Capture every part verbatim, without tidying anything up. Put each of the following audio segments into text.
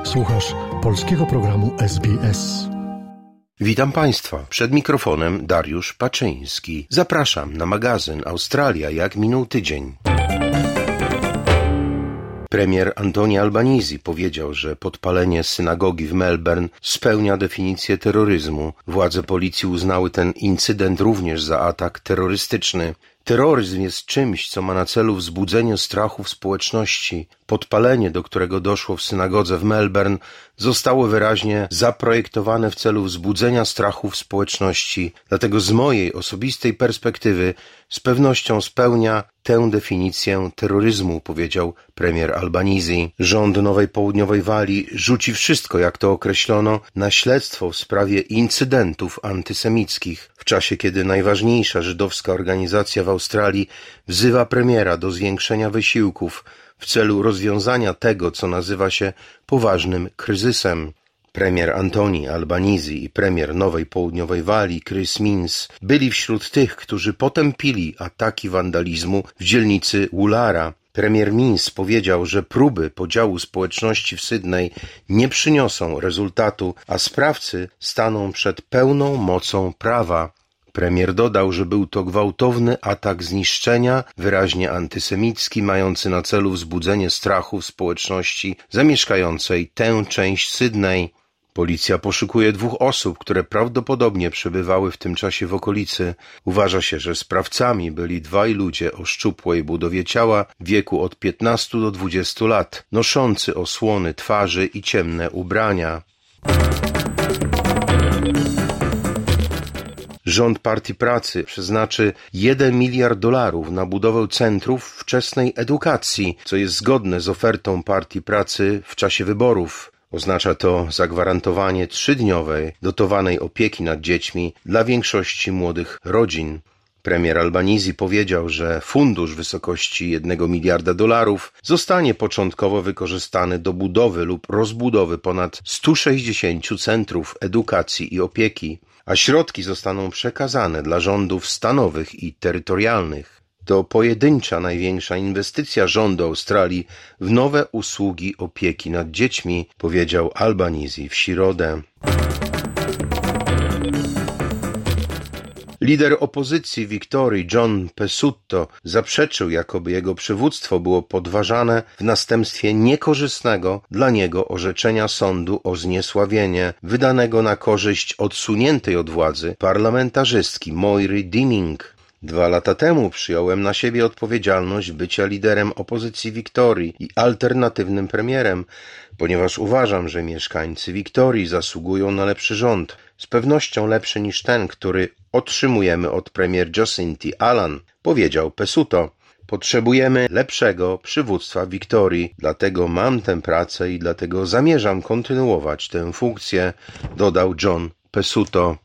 Słuchasz polskiego programu S B S. Witam Państwa. Przed mikrofonem Dariusz Paczyński. Zapraszam na magazyn Australia jak minął tydzień. Premier Anthony Albanese powiedział, że podpalenie synagogi w Melbourne spełnia definicję terroryzmu. Władze policji uznały ten incydent również za atak terrorystyczny. Terroryzm jest czymś, co ma na celu wzbudzenie strachu w społeczności. Podpalenie, do którego doszło w synagodze w Melbourne, zostało wyraźnie zaprojektowane w celu wzbudzenia strachu w społeczności. Dlatego z mojej osobistej perspektywy z pewnością spełnia tę definicję terroryzmu, powiedział premier Albanese. Rząd Nowej Południowej Walii rzuci wszystko, jak to określono, na śledztwo w sprawie incydentów antysemickich. W czasie, kiedy najważniejsza żydowska organizacja w Australii wzywa premiera do zwiększenia wysiłków w celu rozwiązania tego, co nazywa się poważnym kryzysem. Premier Anthony Albanese i premier Nowej Południowej Walii Chris Minns byli wśród tych, którzy potępili ataki wandalizmu w dzielnicy Woollahra. Premier Minns powiedział, że próby podziału społeczności w Sydney nie przyniosą rezultatu, a sprawcy staną przed pełną mocą prawa. Premier dodał, że był to gwałtowny atak zniszczenia, wyraźnie antysemicki, mający na celu wzbudzenie strachu w społeczności zamieszkającej tę część Sydney. Policja poszukuje dwóch osób, które prawdopodobnie przebywały w tym czasie w okolicy. Uważa się, że sprawcami byli dwaj ludzie o szczupłej budowie ciała w wieku od piętnastu do dwudziestu lat, noszący osłony twarzy i ciemne ubrania. Rząd Partii Pracy przeznaczy jeden miliard dolarów na budowę centrów wczesnej edukacji, co jest zgodne z ofertą Partii Pracy w czasie wyborów. Oznacza to zagwarantowanie trzydniowej, dotowanej opieki nad dziećmi dla większości młodych rodzin. Premier Albanese powiedział, że fundusz w wysokości jednego miliarda dolarów zostanie początkowo wykorzystany do budowy lub rozbudowy ponad stu sześćdziesięciu centrów edukacji i opieki, a środki zostaną przekazane dla rządów stanowych i terytorialnych. To pojedyncza największa inwestycja rządu Australii w nowe usługi opieki nad dziećmi, powiedział Albanese w środę. Lider opozycji Wiktorii John Pesutto zaprzeczył, jakoby jego przywództwo było podważane w następstwie niekorzystnego dla niego orzeczenia sądu o zniesławienie wydanego na korzyść odsuniętej od władzy parlamentarzystki Moiry Dinning. Dwa lata temu przyjąłem na siebie odpowiedzialność bycia liderem opozycji Wiktorii i alternatywnym premierem, ponieważ uważam, że mieszkańcy Wiktorii zasługują na lepszy rząd, z pewnością lepszy niż ten, który otrzymujemy od premier Jacinty Allan, powiedział Pesutto. Potrzebujemy lepszego przywództwa Wiktorii, dlatego mam tę pracę i dlatego zamierzam kontynuować tę funkcję, dodał John Pesutto.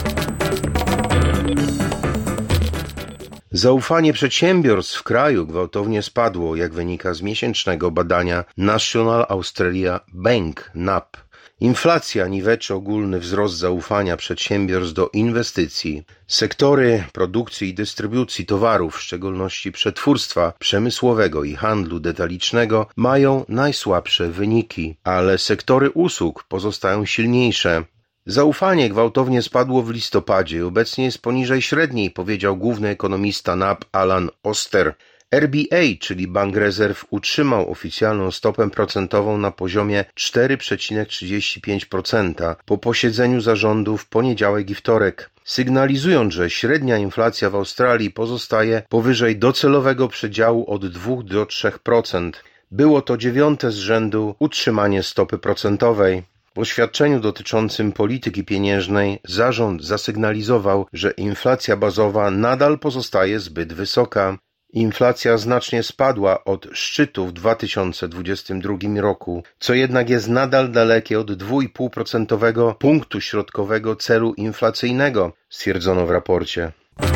Zaufanie przedsiębiorstw w kraju gwałtownie spadło, jak wynika z miesięcznego badania National Australia Bank N A P. Inflacja niweczy ogólny wzrost zaufania przedsiębiorstw do inwestycji. Sektory produkcji i dystrybucji towarów, w szczególności przetwórstwa przemysłowego i handlu detalicznego, mają najsłabsze wyniki, ale sektory usług pozostają silniejsze. Zaufanie gwałtownie spadło w listopadzie i obecnie jest poniżej średniej, powiedział główny ekonomista N A P Alan Oster. R B A, czyli Bank Rezerw, utrzymał oficjalną stopę procentową na poziomie cztery przecinek trzydzieści pięć procent po posiedzeniu zarządu w poniedziałek i wtorek, sygnalizując, że średnia inflacja w Australii pozostaje powyżej docelowego przedziału od dwóch do trzech procent. Było to dziewiąte z rzędu utrzymanie stopy procentowej. W oświadczeniu dotyczącym polityki pieniężnej zarząd zasygnalizował, że inflacja bazowa nadal pozostaje zbyt wysoka. Inflacja znacznie spadła od szczytu w dwa tysiące dwudziestym drugim roku, co jednak jest nadal dalekie od dwa i pół procentowego punktu środkowego celu inflacyjnego, stwierdzono w raporcie.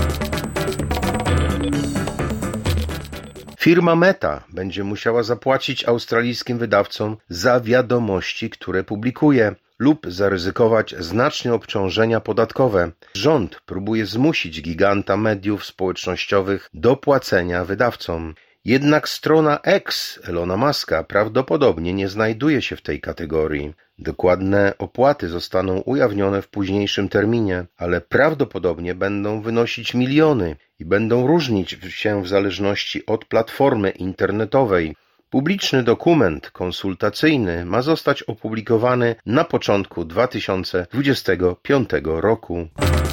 Firma Meta będzie musiała zapłacić australijskim wydawcom za wiadomości, które publikuje, lub zaryzykować znaczne obciążenia podatkowe. Rząd próbuje zmusić giganta mediów społecznościowych do płacenia wydawcom. Jednak strona X Elona Muska prawdopodobnie nie znajduje się w tej kategorii. Dokładne opłaty zostaną ujawnione w późniejszym terminie, ale prawdopodobnie będą wynosić miliony i będą różnić się w zależności od platformy internetowej. Publiczny dokument konsultacyjny ma zostać opublikowany na początku dwa tysiące dwudziestego piątego roku.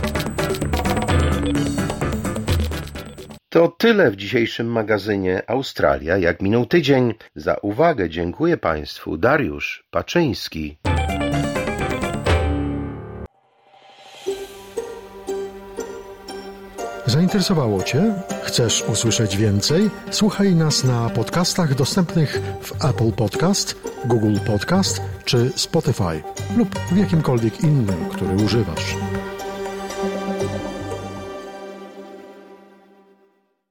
To tyle w dzisiejszym magazynie Australia jak minął tydzień. Za uwagę dziękuję Państwu Dariusz Paczyński. Zainteresowało Cię? Chcesz usłyszeć więcej? Słuchaj nas na podcastach dostępnych w Apple Podcast, Google Podcast czy Spotify lub w jakimkolwiek innym, który używasz.